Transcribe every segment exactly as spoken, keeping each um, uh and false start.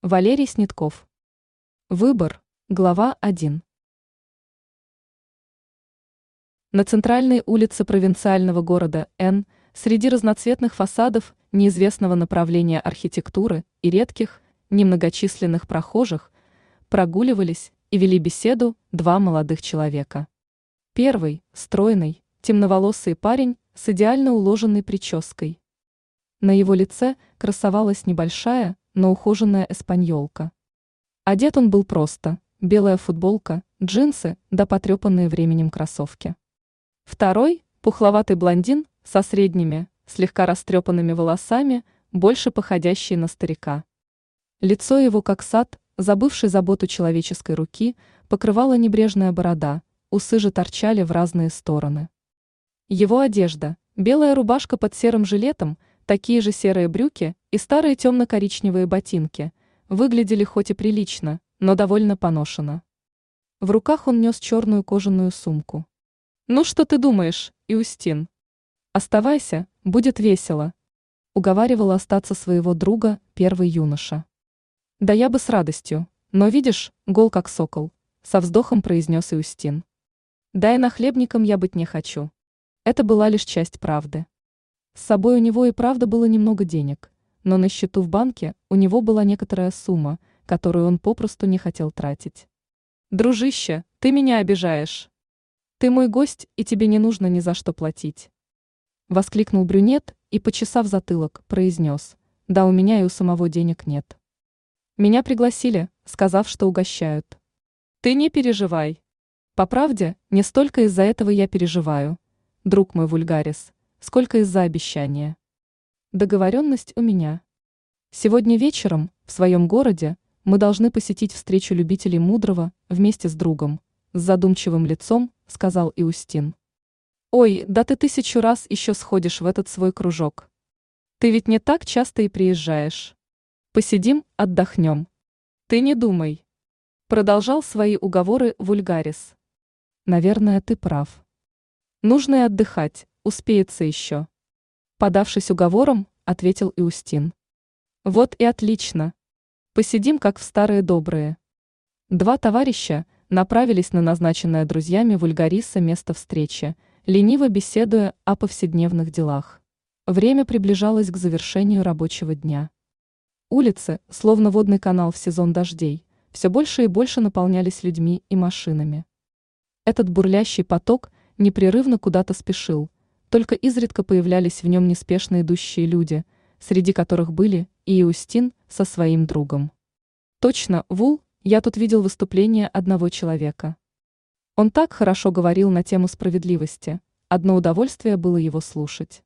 Валерий Снетков. Выбор. Глава один. На центральной улице провинциального города Н, среди разноцветных фасадов неизвестного направления архитектуры и редких, немногочисленных прохожих, прогуливались и вели беседу два молодых человека. Первый – стройный, темноволосый парень с идеально уложенной прической. На его лице красовалась небольшая, но ухоженная эспаньолка. Одет он был просто: белая футболка, джинсы да потрепанные временем кроссовки. Второй – пухловатый блондин со средними, слегка растрепанными волосами, больше походящий на старика. Лицо его, как сад, забывший заботу человеческой руки, покрывала небрежная борода, усы же торчали в разные стороны. Его одежда – белая рубашка под серым жилетом, такие же серые брюки и старые темно-коричневые ботинки – выглядели хоть и прилично, но довольно поношенно. В руках он нес черную кожаную сумку. «Ну что ты думаешь, Иустин? Оставайся, будет весело», – уговаривал остаться своего друга первый юноша. «Да я бы с радостью, но видишь, гол как сокол», – со вздохом произнес Иустин. «Да и нахлебником я быть не хочу». Это была лишь часть правды. С собой у него и правда было немного денег, но на счету в банке у него была некоторая сумма, которую он попросту не хотел тратить. «Дружище, ты меня обижаешь. Ты мой гость, и тебе не нужно ни за что платить», — воскликнул брюнет и, почесав затылок, произнес: «Да у меня и у самого денег нет. Меня пригласили, сказав, что угощают». «Ты не переживай. По правде, не столько из-за этого я переживаю, друг мой Вульгарис, сколько из-за обещания. Договоренность у меня. Сегодня вечером в своем городе мы должны посетить встречу любителей мудрого вместе с другом», с задумчивым лицом сказал Иустин. «Ой, да ты тысячу раз еще сходишь в этот свой кружок. Ты ведь не так часто и приезжаешь. Посидим, отдохнем. Ты не думай», продолжал свои уговоры Вульгарис. «Наверное, ты прав. Нужно и отдыхать, успеется еще», подавшись уговором, ответил Иустин. «Вот и отлично. Посидим, как в старые добрые». Два товарища направились на назначенное друзьями Вульгариса место встречи, лениво беседуя о повседневных делах. Время приближалось к завершению рабочего дня. Улицы, словно водный канал в сезон дождей, все больше и больше наполнялись людьми и машинами. Этот бурлящий поток непрерывно куда-то спешил, только изредка появлялись в нем неспешно идущие люди, среди которых были и Иустин со своим другом. «Точно, Вул, я тут видел выступление одного человека. Он так хорошо говорил на тему справедливости, одно удовольствие было его слушать.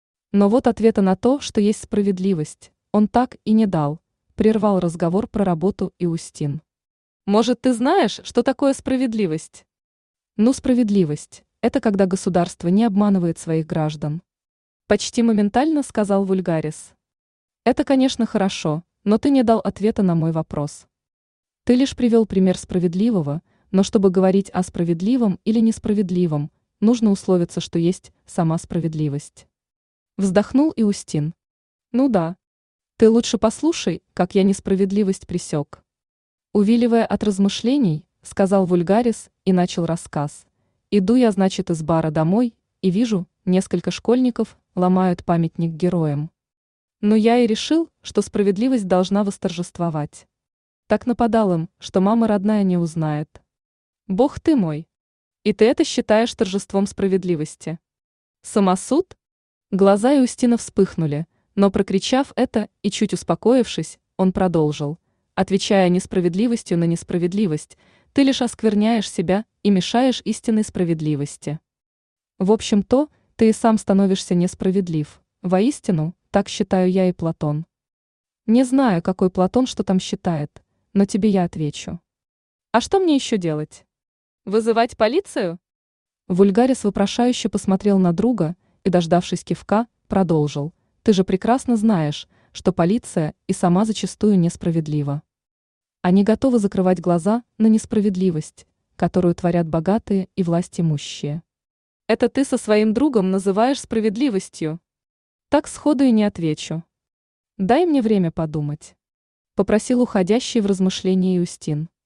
Но вот ответа на то, что есть справедливость, он так и не дал», прервал разговор про работу Иустин. «Может, ты знаешь, что такое справедливость?» «Ну, справедливость – это когда государство не обманывает своих граждан», почти моментально сказал Вульгарис. «Это, конечно, хорошо, но ты не дал ответа на мой вопрос. Ты лишь привел пример справедливого, но чтобы говорить о справедливом или несправедливом, нужно условиться, что есть сама справедливость». Вздохнул Иустин. «Ну да. Ты лучше послушай, как я несправедливость пресек». Увиливая от размышлений, сказал Вульгарис и начал рассказ. «Иду я, значит, из бара домой и вижу, несколько школьников ломают памятник героям. Но я и решил, что справедливость должна восторжествовать. Так нападал им, что мама родная не узнает. Бог ты мой! И ты это считаешь торжеством справедливости? Самосуд?» Глаза Иустина вспыхнули, но, прокричав это и чуть успокоившись, он продолжил: «Отвечая несправедливостью на несправедливость, ты лишь оскверняешь себя и мешаешь истинной справедливости. В общем-то, ты и сам становишься несправедлив. Воистину, так считаю я и Платон. Не знаю, какой Платон что там считает, но тебе я отвечу. А что мне еще делать? Вызывать полицию?» Вульгарис вопрошающе посмотрел на друга и, дождавшись кивка, продолжил: «Ты же прекрасно знаешь, что полиция и сама зачастую несправедлива. Они готовы закрывать глаза на несправедливость, которую творят богатые и властимущие. Это ты со своим другом называешь справедливостью?» «Так сходу и не отвечу. Дай мне время подумать». попросил уходящий в размышления Юстин.